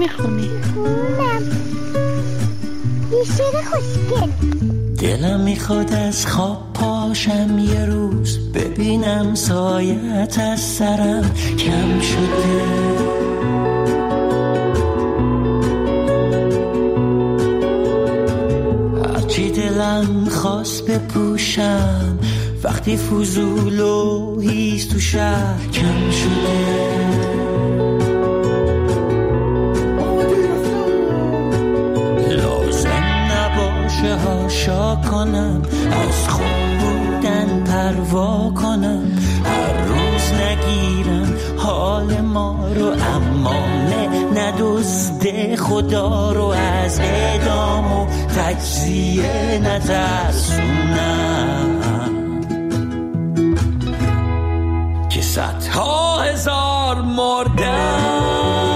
میخونی؟ نه، یه شعر خوشگل. دلم میخواد از خواب پاشم یه روز، ببینم سایت از سرم کم شده. هرچی دلم خواست بپوشم، وقتی فضول و هیز تو شهر کم شده. هاشا کنم، از خوب بودن پروا کنم، هر روز نگیرم حال ما رو، اما ندزده خدا رو، از اعدام و تجزیه نترسونم که صدها هزار مردم.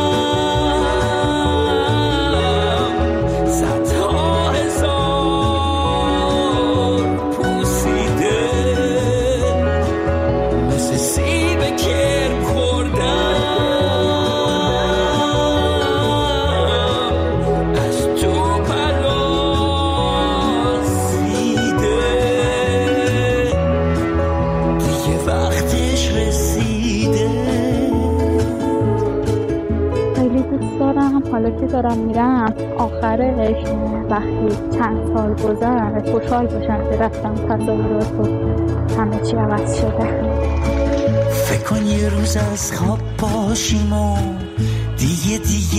حالا که دارم میرم آخرش وقتی چند سال گذشت خوشحال باشم که رفتم تصاویرات و همه چی عوض شده. فکر کن یه روز از خواب باشیم و دیگه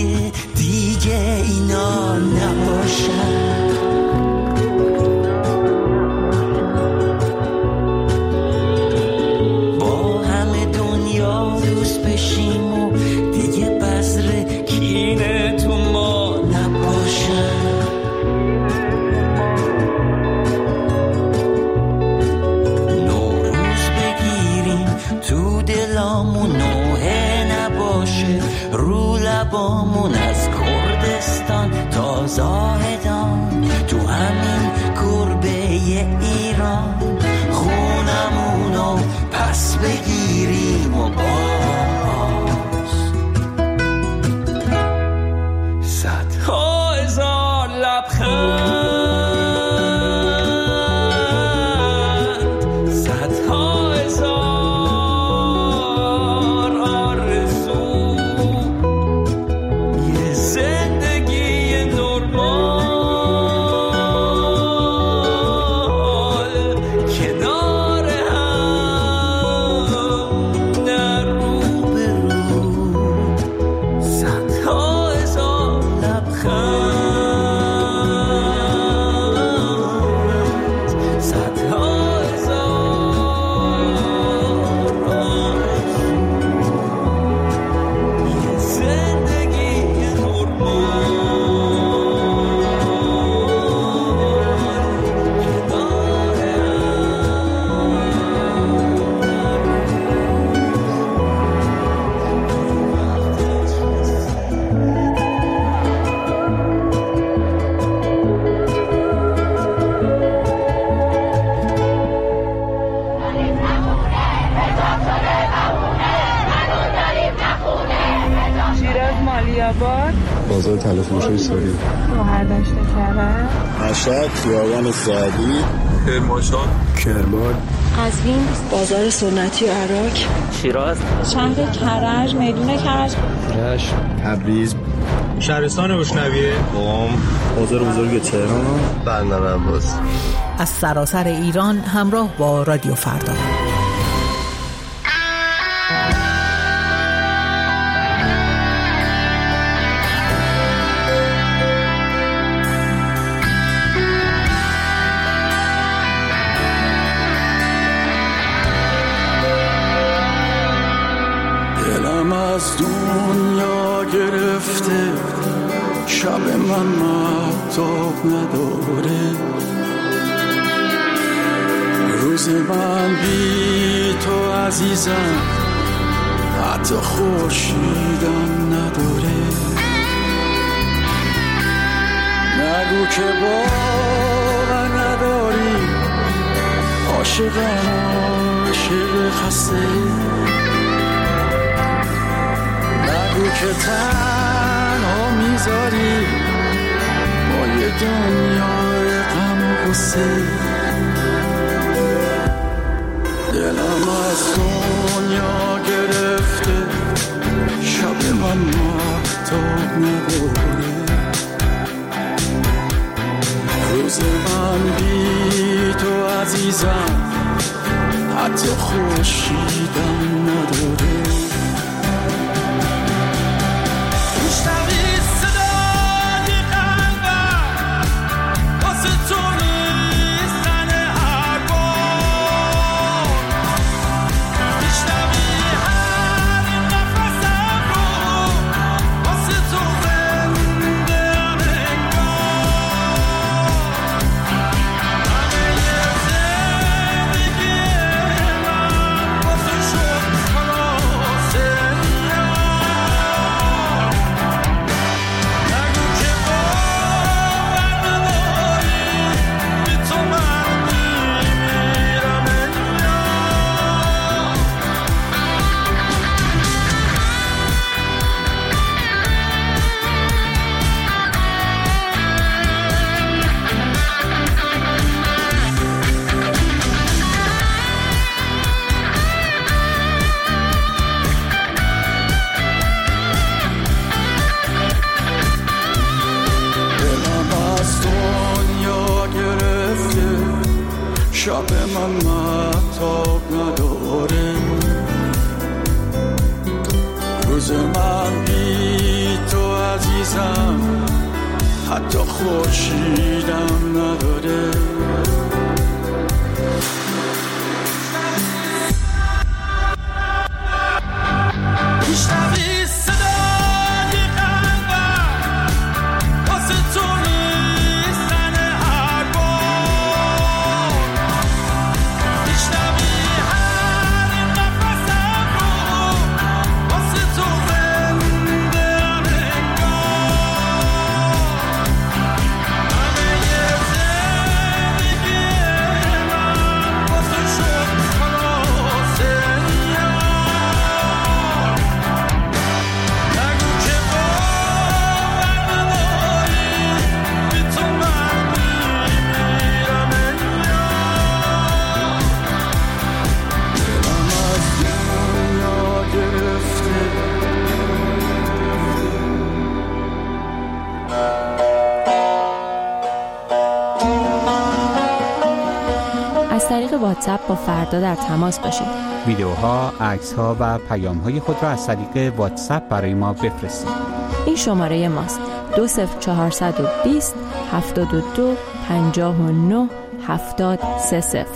اینا نباشن، با همه دنیا دوست بشیم و دیگه بذر کینه تو ما نباشن. نوروز بگیریم تو دلامون، نوحه نباشه رو لبامون، از کردستان تا زاهدان تو همین گربه ایران، خونمونو پس بگیریم و صدها هزار لبخند، صدها هزار آرزو، یه زندگی نرمال کنار هم، نه رو به رو، صدها هزار لبخند. بازار تلفروشی ساری، برداشت کرده، مشهد، خیابان سعدی، کرمانشاه، کرمان، قزوین، بازار سنتی عراق، شیراز، شهر کرج، میدون کرج، رشت، تبریز، شهرستان گشنویه، قم، بازار بزرگ تهران، بندر عباس. از سراسر ایران همراه با رادیو فردا. از دنیا گرفته، شب من مهتاب نداره، روز من بی تو عزیزم حتی خورشیدم نداره. نگو که باور نداری، عاشقم عاشق خسته، نگو که تنها بذاری با یه دنیای غم و غصه. دلم از دنیا گرفته، شب من مهتاب نداره، روز من بی تو عزیزم حتی خورشیدم نداره. شب من مهتاب نداره، روز من بی تو عزیزم حتی خورشیدم نداره. از طریق واتساپ با فردا در تماس باشید. ویدیوها، عکس‌ها و پیام‌های خود را از طریق واتساپ برای ما بفرستید. این شماره ماست: 20420 72 59 70 30.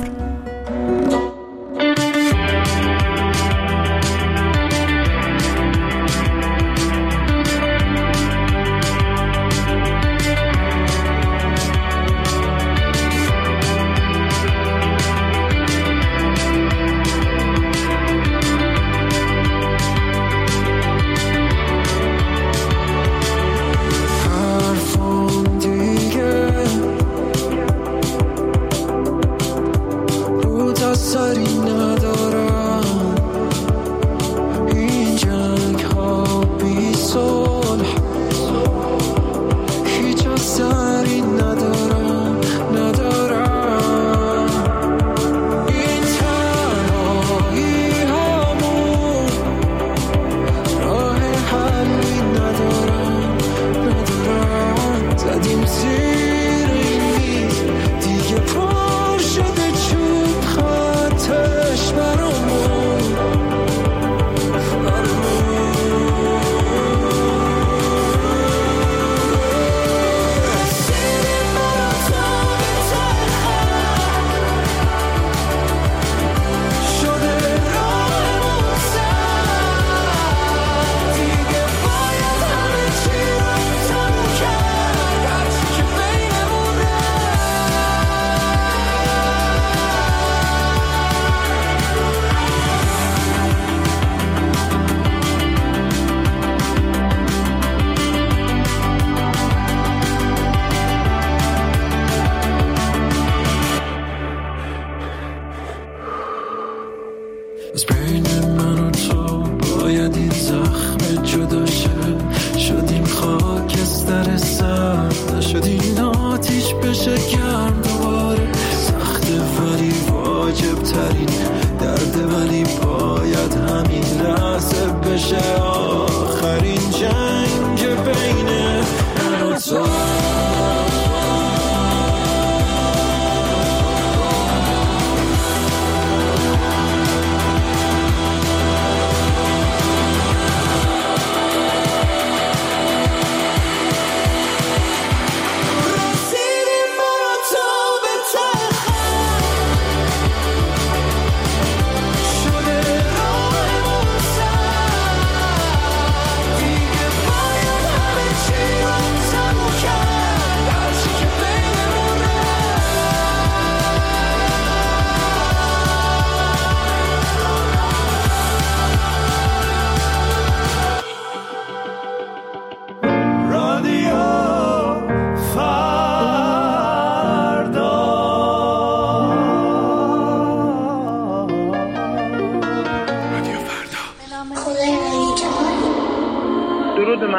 از بین من و تو باید این زخم جدا شه، شدیم خاکستر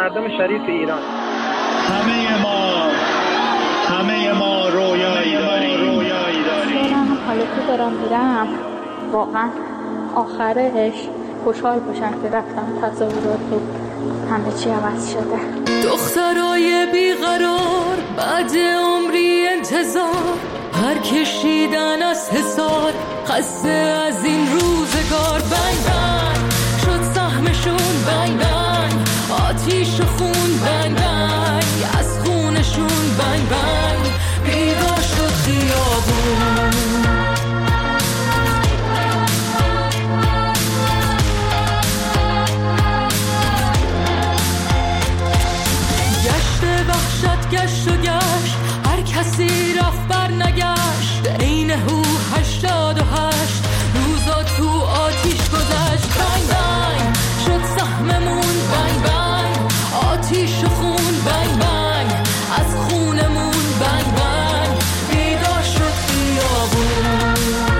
مردم شریف ایران. همه ما رویایی داریم. حالا که دارم میرم واقعا آخرش خوشحال باشم که رفتم تصاویرات و همه چی عوض شده. دخترای بیقرار بعد عمری انتظار هر کشیدن از حصار خسته از این روزگار. بنگ بنگ شد سهمشون، بنگ بنگ آتیش و خون، بنگ بنگ از خونشون، بنگ بنگ بیدار شد خیابون. گشت و گشت هر کسی رفت بر نگشت، عین هو 88 روزا تو آتیش گذشت. بنگ بنگ شد سهممون، بنگ بنگ آتیش و خون، بنگ بنگ از خونمون، بنگ بنگ بیدار شد خیابون.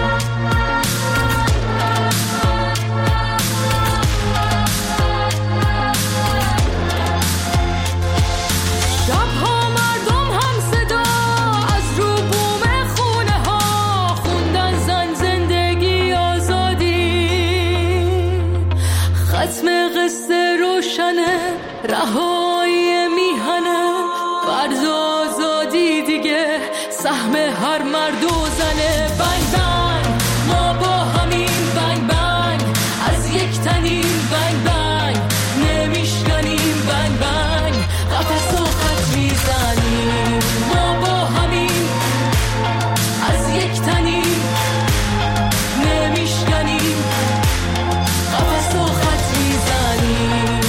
رهایی میهنه فرض آزادی دیگه سهم هر مرد و زنه. بنگ بنگ ما با همین، بنگ بنگ از یک تنیم، بنگ بنگ نمیشکنیم، بنگ بنگ قفس و خط میزنیم. ما با همین از یک تنیم نمیشکنیم، قفس و خط میزنیم.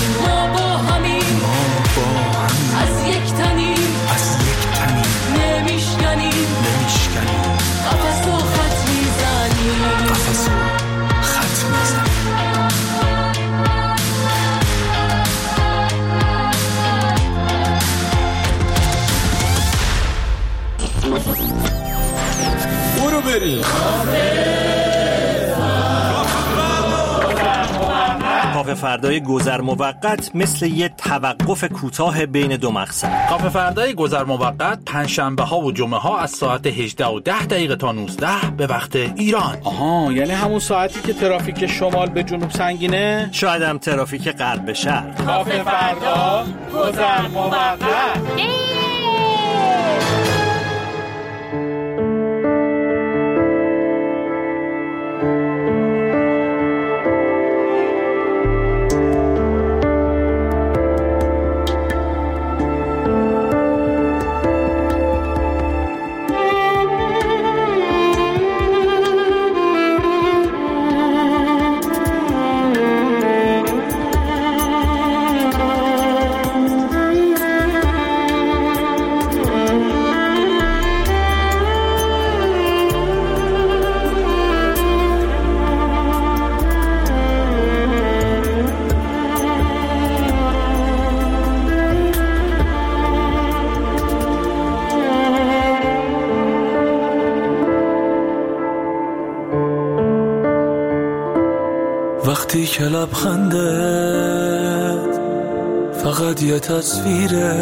از یک تنیم نمیشکنیم، قفس و خط میزنیم. برو بریم کافه فردای گذر موقت مثل یه توقف کوتاه بین دو مقصد. کافه فردای گذر موقت پنجشنبه ها و جمعه ها از ساعت 18:10 تا 19 به وقت ایران. آها، یعنی همون ساعتی که ترافیک شمال به جنوب سنگینه؟ شاید هم ترافیک غرب به شرق. کافه فردا گذر موقت. وقتی که لبخندت فقط یه تصویره،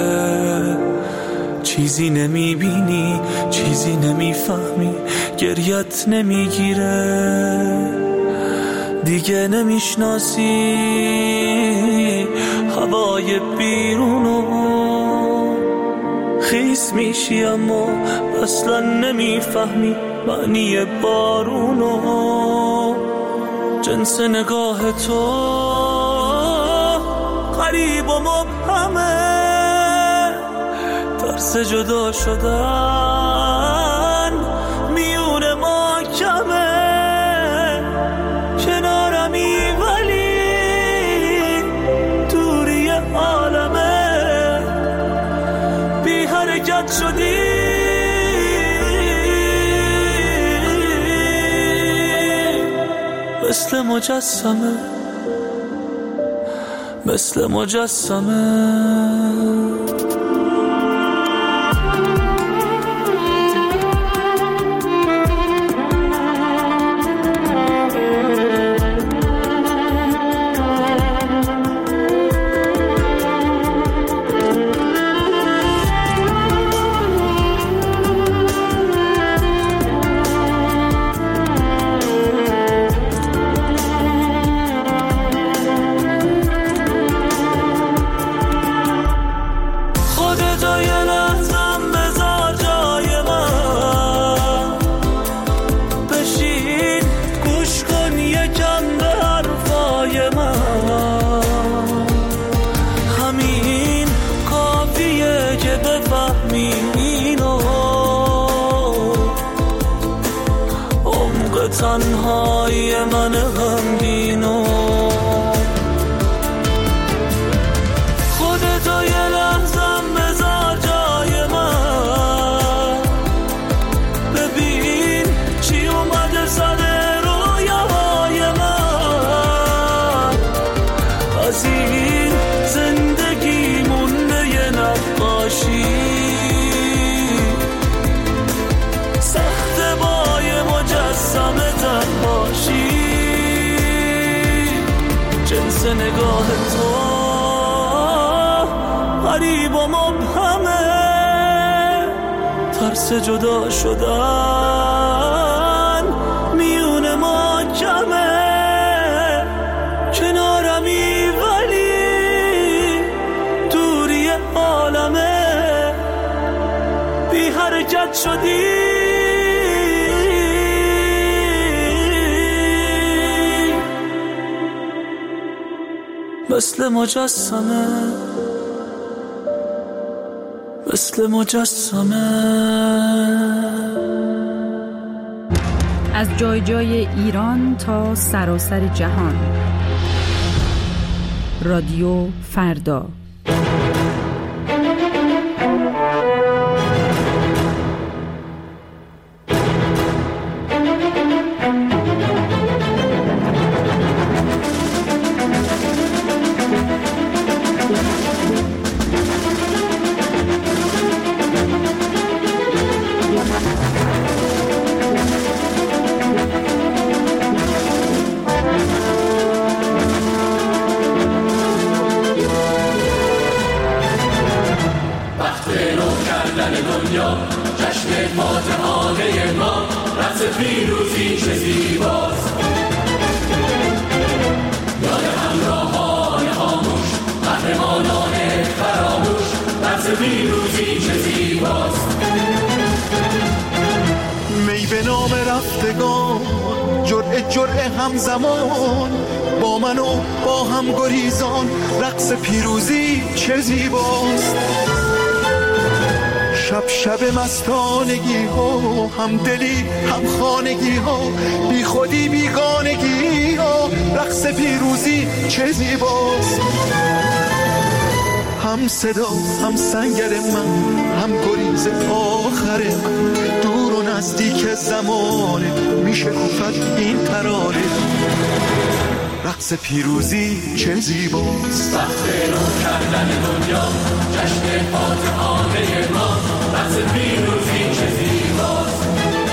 چیزی نمیبینی، چیزی نمیفهمی، گریت نمیگیره، دیگه نمیشناسی هوای بیرونو، خیس میشی اما اصلا نمیفهمی معنی بارونو، جنس نگاه تو غریب و مبهمه، ترس جدا شدن میون ما کمه، کنارمی ولی دوری عالمه، بی حرکت شدی مثل مجسمه، مثل مجسمه. به تنهایی من غمگینو خودتو یه لحظم بذار جای من ببین چی اومده سر رویاهای من از این زندگی مونده یه نقاشی سخت با یه مجسم تنهاشی جنس نگاه تو غریب و مبهمه ترس جدا شدن میون ما کمه کنارمی ولی دوری عالمه بی حرکت شدی مثل مجسمه مثل مجسمه. از جای جای ایران تا سراسر جهان رادیو فردا. می به نام رفتگان جرعه همزمان با من و با هم گریزان رقص پیروزی چه زیباست. شب مستانگی ها هم دلی هم خانگی ها بی خودی بیگانگی ها رقص پیروزی چه زیباست. هم صدا هم سنگر من هم گریز آخر من دور و نزدیک زمانه میشه گفت این ترانه رقص پیروزی چه زیباست. وقت رو کردن دنیا جشن فاتحانه ما رقص پیروزی چه زیباست.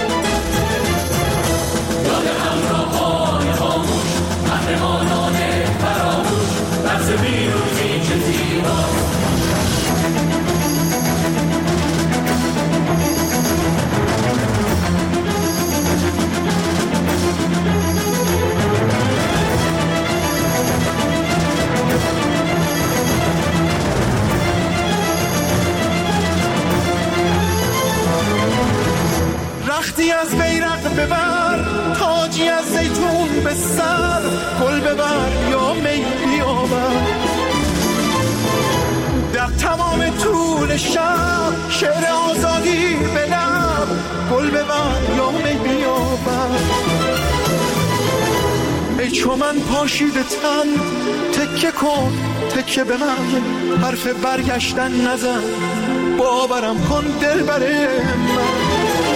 یاد همراهان خاموش قهرمانان فراموش رقص پیروزی چه زیباست. رختی از بیرق ببر تاجی از زیتون به سر گل ببر یا می بیاور در تمام طول شب شعر آزادی به لب گل ببر یا می بیاور. ای چو من پاشیده تن تکه کن تکه به من حرف برگشتن نزن باورم کن دلبر من.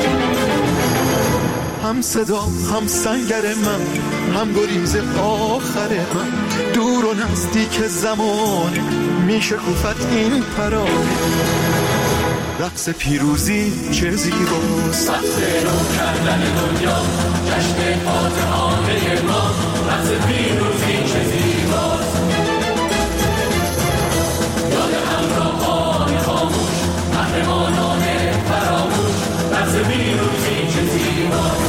هم صدا هم سنگر من هم گریز آخر من دور و نزدیک زمانه میشه گفت این پرانه رقص پیروزی چه زیباست. وقت رو کردن دنیا جشن فاتحانه ما رقص پیروزی چه زیباست. یاد همراهان خاموش قهرمانان فراموش رقص پیروزی چه زیباست.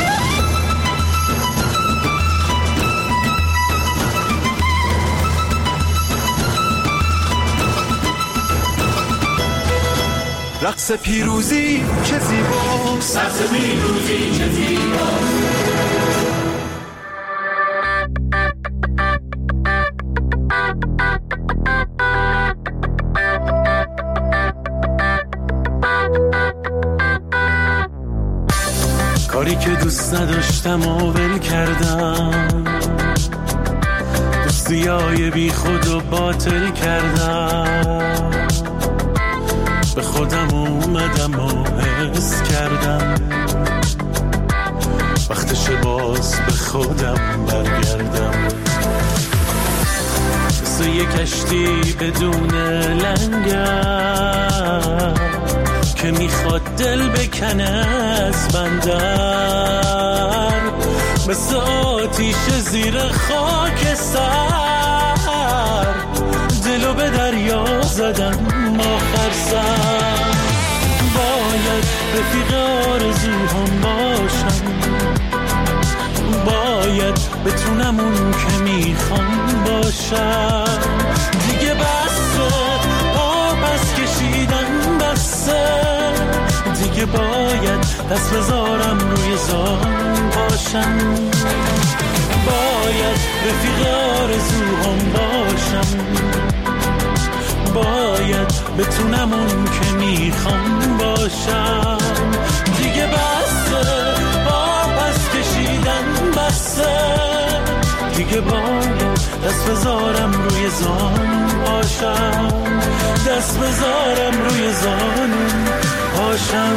رقص پیروزی چه زیباست. رقص پیروزی چه زیباست. کاری کاری که دوست نداشتم و ول کردم، دوستیای بی خود و باطل کردم، به خودم اومدم و حس کردم وقتش باز به خودم برگردم. مثل یه کشتی بدون لنگر که میخواد دل بکنه از بندر، مثل آتیش زیر خاک سر دلو به دریا زدم آخر سر. باید رفیق آرزوهام باشم، باید بتونم اون که میخوام باشم. دیگه بسه پس کشیدن بسه، دیگه باید دست بذارم روی زان باشم. باید رفیق آرزوهام باشم، باید بتونم اون که میخوام باشم. دیگه بسه پس کشیدن بسه، دیگه باید دست بذارم روی زان باشم، دست بذارم روی زان باشم.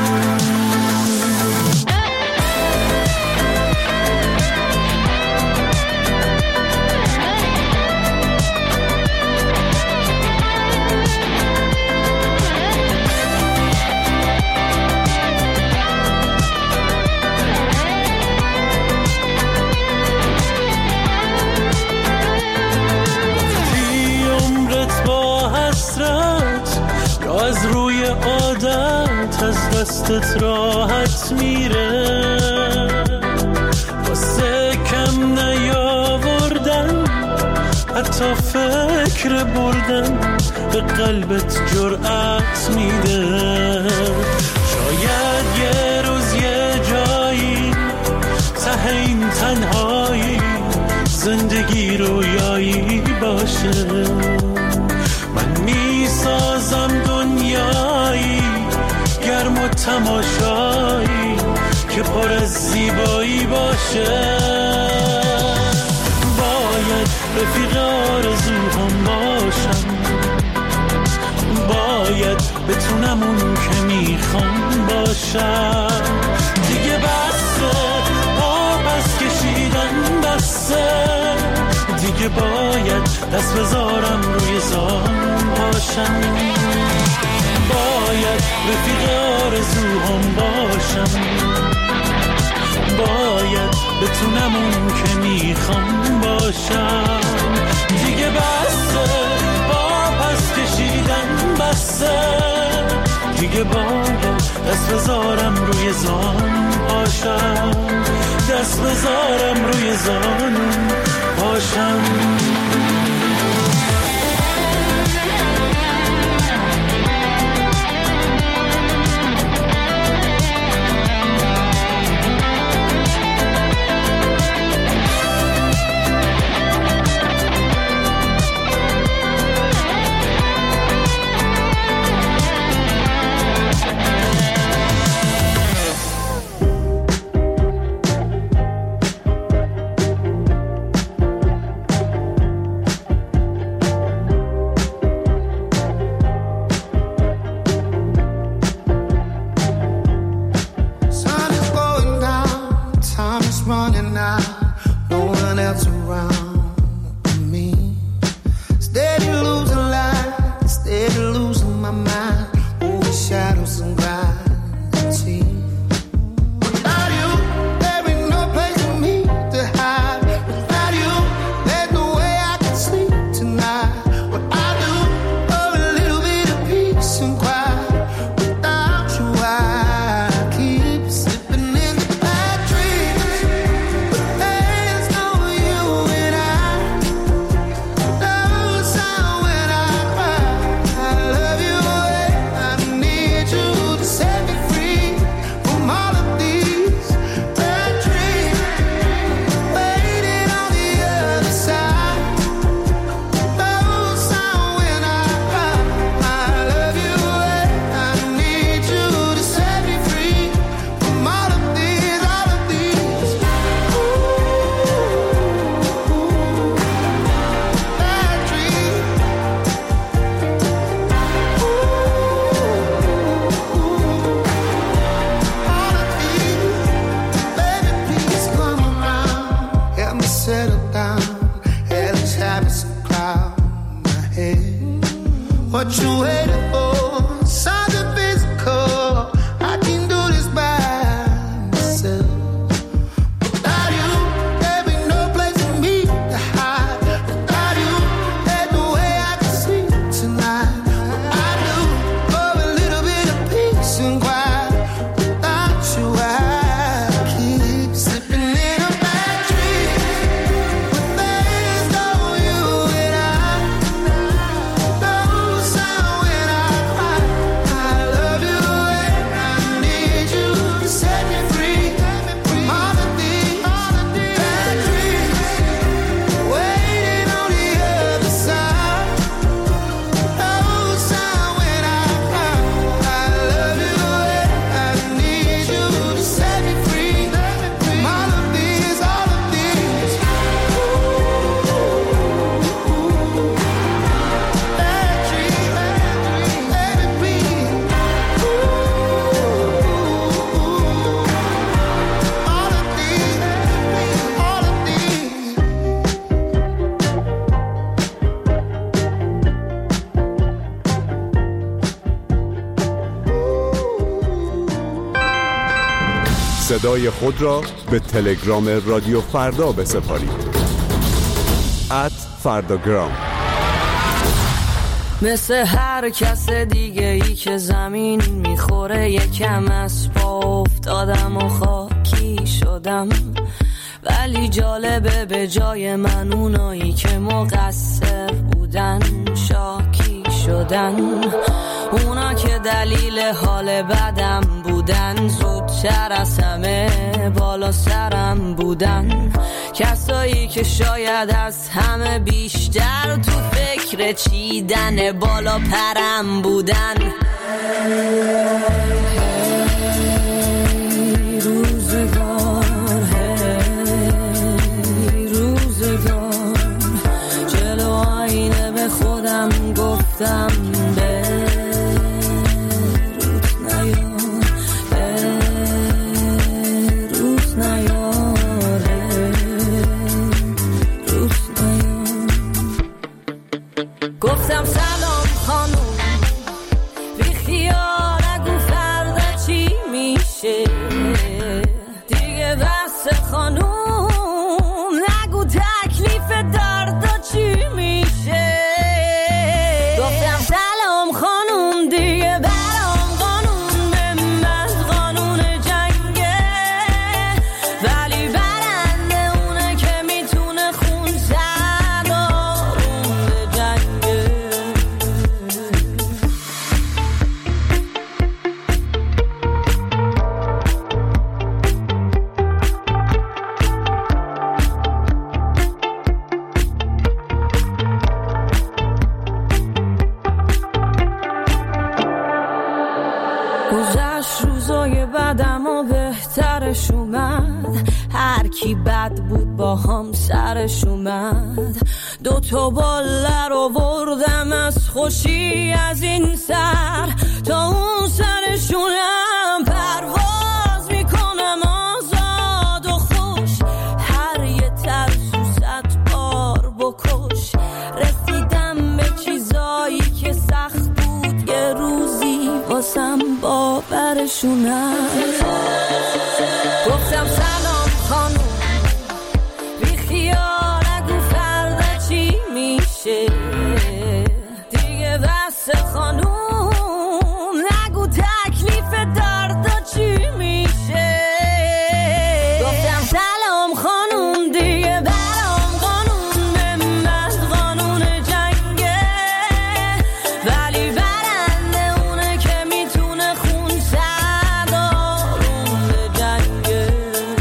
از روی عادت از دستت راحت میره، واسه کم نیاوردن حتی فکر بردن به قلبت جرأت میده. شاید یه روز یه جایی ته این تنهایی زندگی رویایی باشه، من میسازم دنیایی گرم و تماشایی که پر از زیبایی باشه. باید رفیق آرزوهام باشم، باید بتونم اون که میخوام باشم. دیگه بسه پس کشیدن بسه، دیگه باید دست بذارم روی زان باشم. باید رفیق آرزوهام باشم، باید بتونم اون که میخوام باشم. دیگه بسه پس کشیدن بسه، دیگه باید دست بذارم روی زان باشم، دست بذارم روی زان باشم. you waiting for? Something physical. I can do this by myself. Without you, there be no place for me to hide. Without you, there's no way I can sleep tonight. I do for a little bit of peace and quiet. Without you, I keep slipping in a bad dream. With days on you and I, no sound when I cry. I love you and I need you to set me free from all of these bad dreams. Waiting on the other side. No sound when I cry. I love you and I need you to set me free from all of these bad dreams. Let it be. All of these. صدای خود را به تلگرام رادیو فردا بسپارید. @فرداگرام. مثل هر کس دیگه ای که زمین میخوره یکم از پا افتادم و خاکی شدم، ولی جالبه به جای من اونایی که مقصر بودن شاکی شدن. اونا که دلیل حال بدم بودن زودتر از همه بالا سرم بودن. کسایی که شاید از همه بیشتر تو فکر چیدن بالا پرم بودن. روزگار جلو آینه به خودم گفتم گفتم سلام خانوم، بی خیال نگو فردا چی میشه دیگه، بس خانوم نگو تکلیف دردا چی میشه. گفتم سلام خانوم، دیگه برام قانون به من قانون جنگه، ولی برنده اونه که میتونه خون زد آروم به جنگه. گذشت روزای بدم و بهترش اومد، هر کی بد بود با هم سرش اومد. 2 باله رو بردم از خوشی از این سر تا اون سرشونم، پرواز میکنم آزاد و خوش، هر یه ترسو 100 بار بکش. رسیدم به چیزایی که سخت بود یه روزی واسم باورشونم. گفتم سلام خانوم، بی خیال نگو فردا چی میشه دیگه، بس خانوم نگو تکلیف دردا چی میشه. گفتم سلام خانوم، دیگه برام قانون به من قانون جنگه، ولی برنده اونه که میتونه خون زد آروم به جنگه.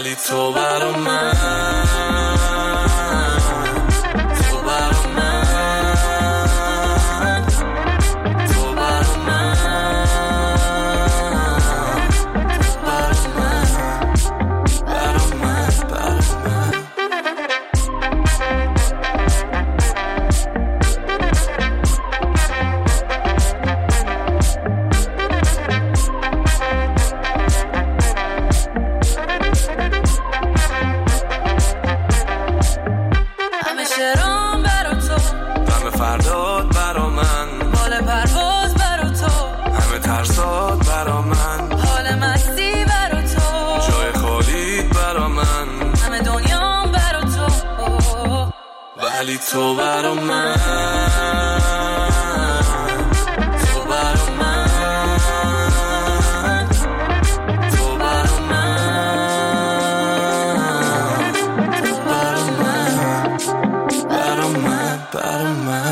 ولی تو برا من ولی تو برا من تو برا من تو برا من تو برا من برا من برا من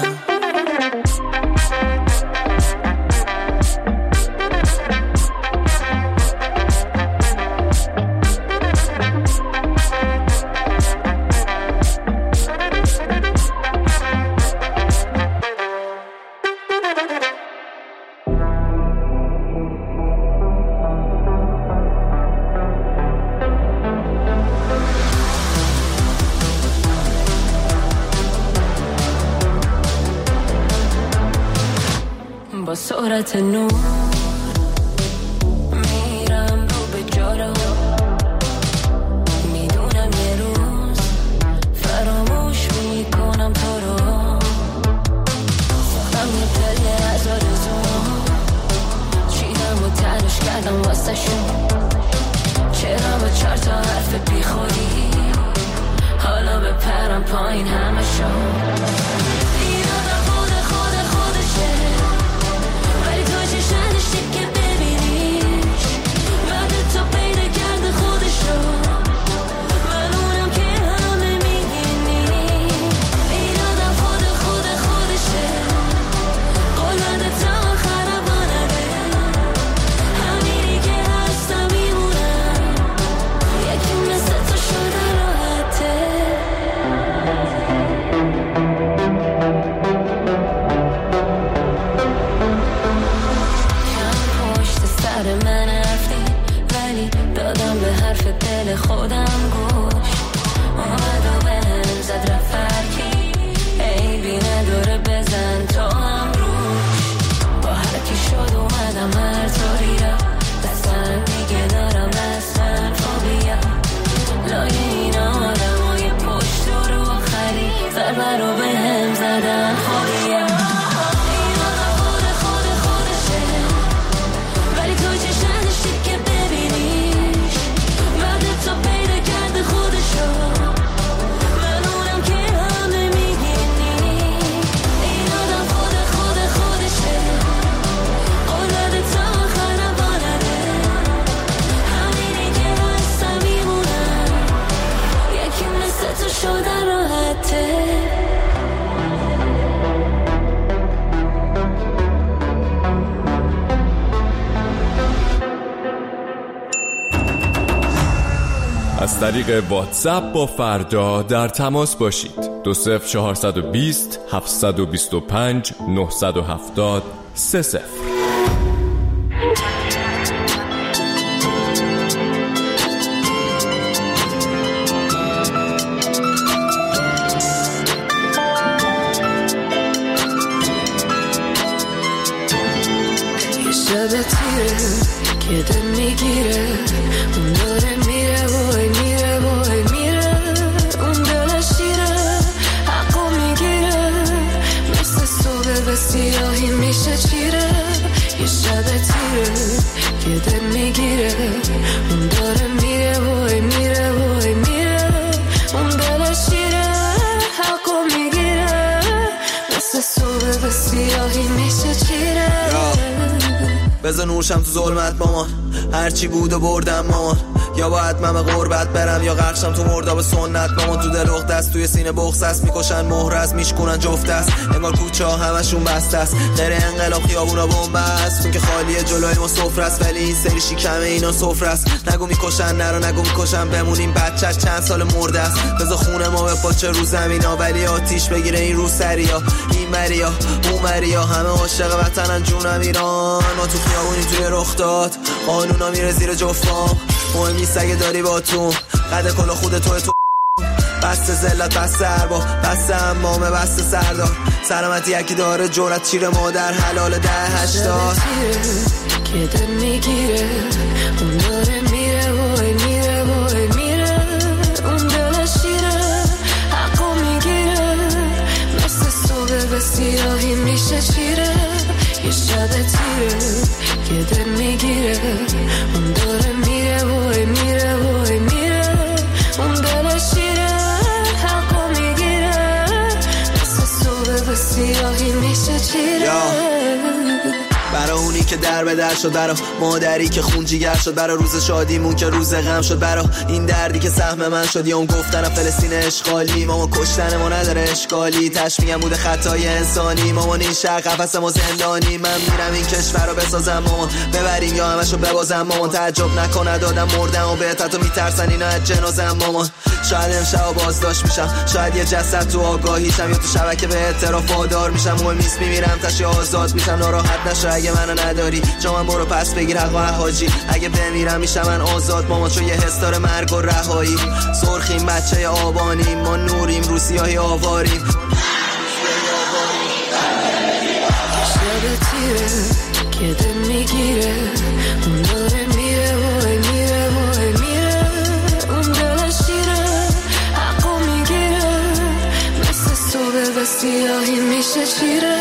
سرعت نور میرم رو به جارو میدونم یه روز فراموش میکنم تو رو هم یه پله از آرزو چیدم و تنش کردم واسه شون چرا با 4 تا حرف بی خودی حالا بپرم پایین همه شون نداشتی که ببینیش بعد تو پیدا کرده خودشو من اونم که همه میگینی این آدم خودشه قول بده تا آخر بانده همینی که هستم میمونم یکی مثل تو شده راحته من رفتی ولی دادم به حرف دل خودم گوش اومد و بهم زد رفرکی عیبی نداره بزن تو هم روش با هرکی شد اومدم هر طوری را دستم دیگه دارم دستم فوبیا لای این آدمای پشت رو خری ضربه رو بهم زدن خودیا از طریق واتساپ با فردا در تماس باشید. 20420 725 970 30. شب تیره که دل میگیره اون داره میره وای میره وای میره اون دل شیره حقو میگیره مثل صبح به سیاهی میشه چیره یه شب تیره که دل میگیره اون داره میره وای میره وای میره اون دل شیره حقو میگیره مثل صبح به سیاهی میشه چیره بزن نورشم تو ظلمت با ما هرچی بود و بردم مامان. یا باید من به غربت برم یا غرقشم تو مرداب سنت. مامان تو دل اخت است، توی سینه بغض است، میکشن مهر است، میشکنن جفت است. انگار کوچه ها همشون بسته است، غیر انقلاب خیابونا بمب است. اون که خالیه جلوی ما سفره است، ولی این سری شکم اینا سفره است. نگو میکشن نرو نگو میکشن، بمونیم بچه چند سال مرده است. بذار خونه ما بپاچه رو زمینا، ولی آتیش بگیره این رو سریا. این مریا اون مریا همه عاشق وطنن جونم ایران. ما تو خیابونی توی رخ داد، قانونا میره زیر جفام. مهم نیست اگه داری با تو قد کلا خود توی تو. بسته ذلت بسته اربا بسته امامه بسته سردار. سلامتی یکی داره جرأت چیره مادر حلال 10-80 که دل میگیره اون داره میره وای میره وای میره. اون دل شیره حقو میگیره مثل صبح به سیاهی میشه چیره. یه شب تیره که دل میگیره اون داره میره وای میره وای میره. اون دل شیره حقو میگیره مثل صبح به سیاهی میشه چیره. برای اونی که در به در شد، برای مادری که خون جیگر شد، برای روز شادیمون که روز غم شد، برای این دردی که سهم من شد. یا اون گفتن فلسطین اشغالی، ماما کشتن ما نداره اشکالی. تش میگم بوده خطای انسانی، مامان این شهر قفس ما زندانی. من میرم این کشور رو بسازم مامان، ببریم یا همشو ببازم مامان. تعجب نکنه دادم مردم و بهت تو میترسن اینا از جنازم مامان. شاید امشب بازداشت میشم، شاید یه جسد تو آگاهیشم، یا تو شبکه به اعتراف وادار میشم. مهم نیست میمیرم تش آزاد میشم. ناراحت نشو اگه منو نداری، جا من برو پس بگیر حق و حاجی. اگه بمیرم میشم من آزاد مامان، چون یه حس داره مرگ و رهایی. سرخیم بچه آبانیم، ما نوریم رو سیاهی آواریم. شب تیره که دل میگیره اون داره میره وای میره وای میره. اون دل شیره حقو میگیره مثل صبح به سیاهی میشه چیره.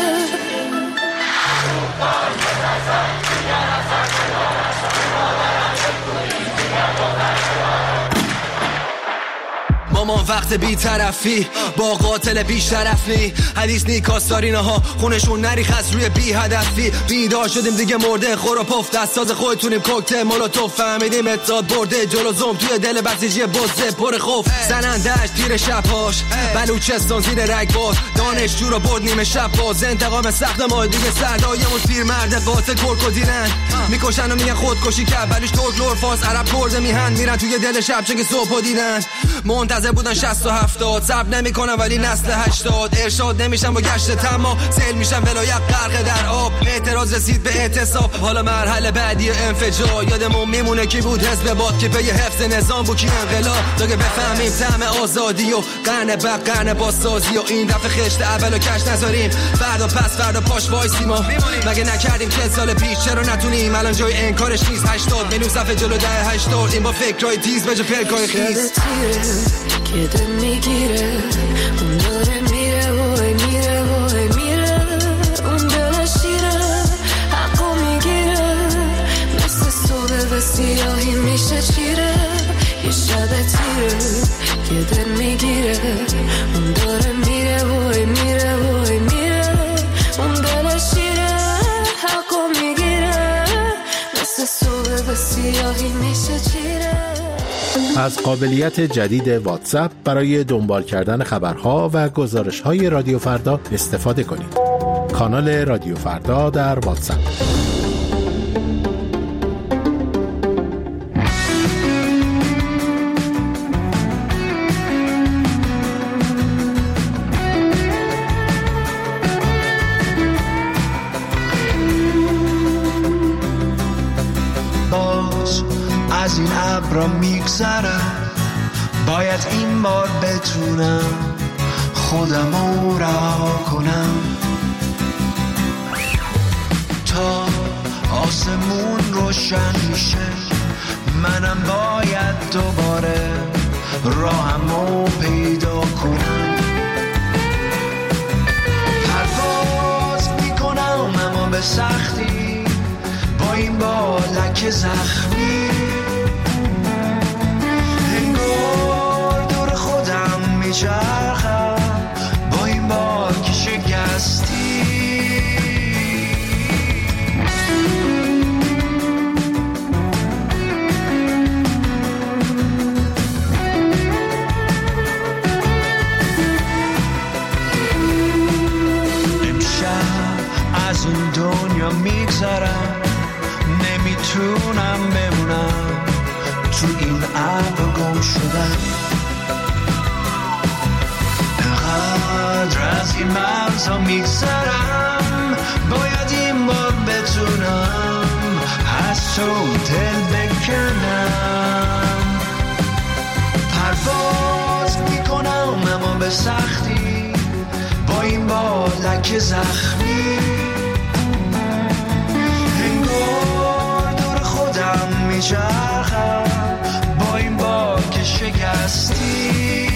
مامان وقت بی طرفی با قاتل بی شرفی، حدیث نیکاستارینا ها خونشون نریخ از روی بی هدفی. بیدار شدیم دیگه مرده خور و پف، دستاز خودتونیم کوکتل مولوتوف. فهمیدیم اتحاد برده جلو زوم توی دل بسیجی بزه پر خوف. زنندهش تیر شبهاش بلوچستان زیر رگباز، دانشجو رو برد نیمه شب باز. انتقام سخت ما دیگه سردایمون پیر مرد قاتل کرکودیلن، میکشن و میگن خودکشی کرد. بلوش ترک لورفاس عرب کرد میهن میرن توی دل شب چه که صبح دیدن. منتظر بودن 60 و 70 صبر نمیکنن ولی نسل 80. ارشاد نمیشن با گشت تما، سیل میشن ولایت غرق در آب. اعتراض رسید به اعتصاب، حالا مرحله بعدی انفجار. یادمون میمونه کی بود حزب باد که پی حفظ نظام بود کی انقلاب. تا که بفهمیم طعم آزادی و قرن بعد قرن بازسازی. و این دفعه خشت اولو کش نذاریم، فردا پس فردا پاش وایسیم. مگه نکردیم 40 سال پیش، چرا نتونیم الان جای انکارش نیست. 80 میلیون صفحه جلو 10-80 این با فکرای تیز به جا پلکای خیز. که دل میگیره اون داره میره وای میره وای میره. اون دل شیره حقو میگیره مثل صبح به سیاهی میشه چیره. یه شب تیره که دل میگیره اون داره میره وای میره وای میره. اون دل شیره حقو میگیره مثل صبح به سیاهی میشه چیره. از قابلیت جدید واتساپ برای دنبال کردن خبرها و گزارش‌های رادیو فردا استفاده کنید. کانال رادیو فردا در واتساپ. از این ابرا میگذرم، باید این بار بتونم خودمو رها کنم. تا آسمون روشن میشه منم باید دوباره راهمو پیدا کنم. پرواز میکنم اما به سختی، با این بالک زخمی انگار دور خودم میچرخم با این بالک شکستی. میگذرم، نمیتونم بمونم تو این ابر گم شدم. انقدر از این مرزها میگذرم، باید این بار بتونم از تو دل بکنم. پرواز میکنم اما به سختی، با این بالک زخمی انگار دور خودم میچرخم، با این بالک شکستی.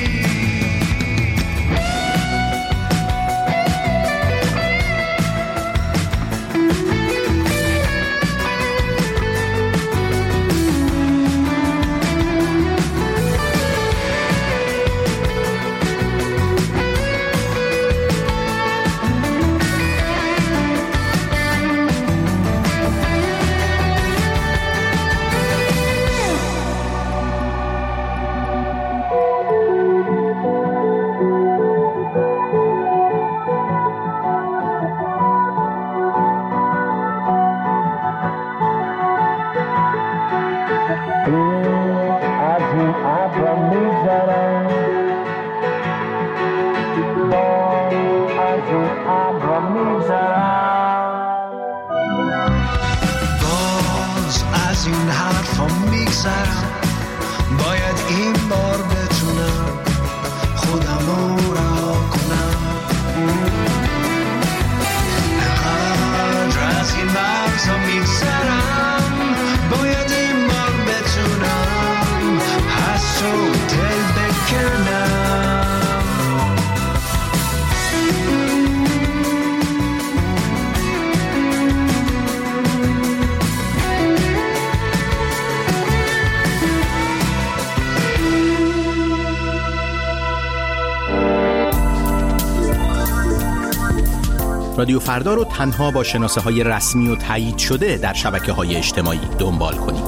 باید این بار بتونم خودم رو رها کنم. انقدر از این مرزها میگذرم، باید این بار بتونم از تو دل بکنم. رادیو فردا رو تنها با شناسه‌های رسمی و تایید شده در شبکه‌های اجتماعی دنبال کنید.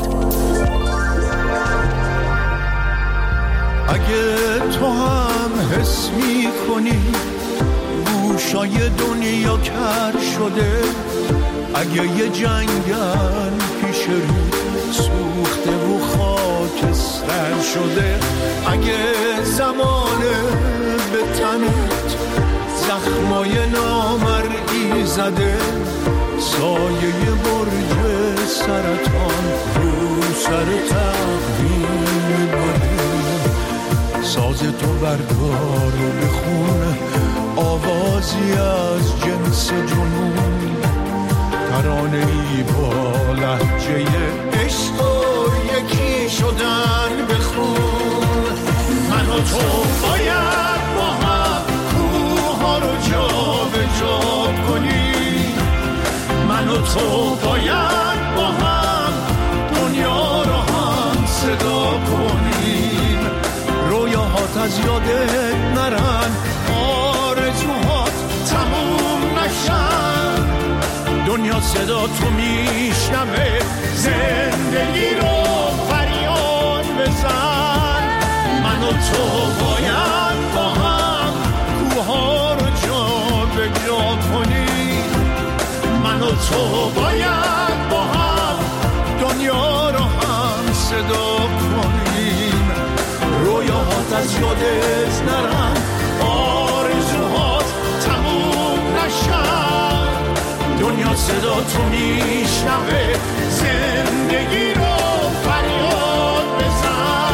اگه تو هم حس می‌کنی گوشای دنیا کر شده، اگه یه جنگل پیش رو سوخته و خاکستر شده، اگه زمانه به تنت زخمای نامرئی زده، سایه برج سرطان رو سر تقویم بره، ساز تو بردار و بخون آوازی از جنس جنون، ترانه‌ای با لهجه عشق و یکی شدن بخون. من و تو باید با هم کوها رو جا به جا کنیم، من و تو باید با هم دنیا رو هم صدا کنیم. رویاهات از یادت نرن، آرزوهات تموم نشن، دنیا صدا تو میشنوه، زندگی رو فریاد بزن. من و تو باید با هم کوها رو جا به جا کنیم، من و تو باید با هم دنیا رو هم صدا کنیم. رویاهات از یادت نرن، آرزوهات تموم نشن، دنیا صدا تو میشنوه، زندگی رو فریاد بزن.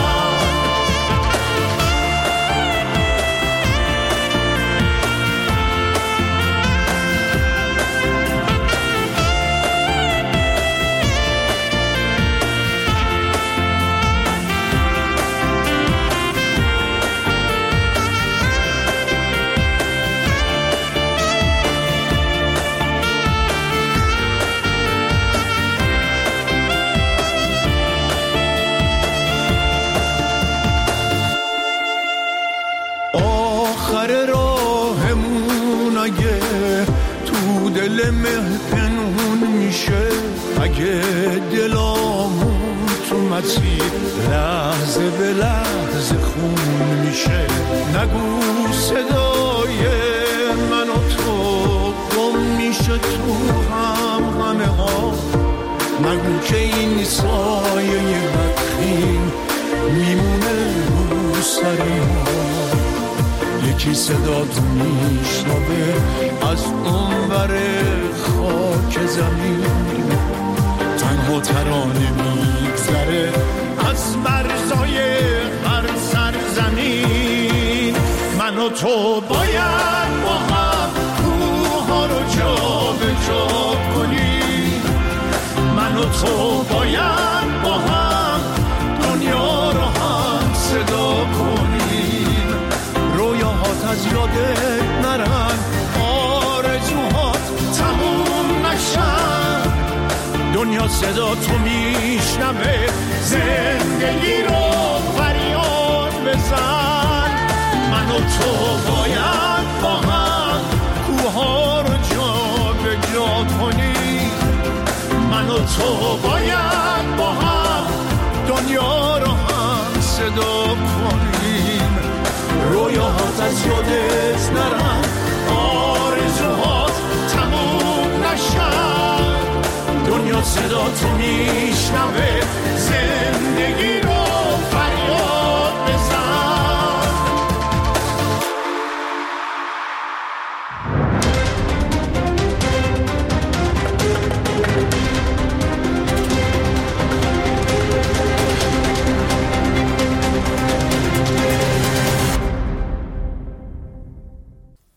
دل مهپنون میشه، اگه دلامون تو مسیر لحظه به لحظه خون میشه. نگو صدای من و تو گم میشه تو هم همه کی صدا تو میشنوه از اون ور خاک زمین؟ تنها ترانه میگذره از مرزای هر سرزمین. من و تو باید با هم کوها رو جا به جا کنیم. من و تو باید با هم دنیا رو هم صدا کنیم. رویاهات از یادت نرن، آرزوهات تموم نشن. دنیا صدا تو میشنوه، زندگی رو فریاد بزن. من و تو باید با هم کوها رو جا به جا کنیم. من و تو باید با هم دنیا رو هم صدا کنیم. رویاهات از یادت نرن، آرزوهات تموم نشن. دنیا صدا تو میشنوه، زندگی